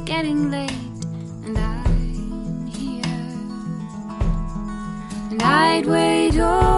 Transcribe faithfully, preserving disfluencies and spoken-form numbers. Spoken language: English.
getting late, and I'm here, and I'd wait all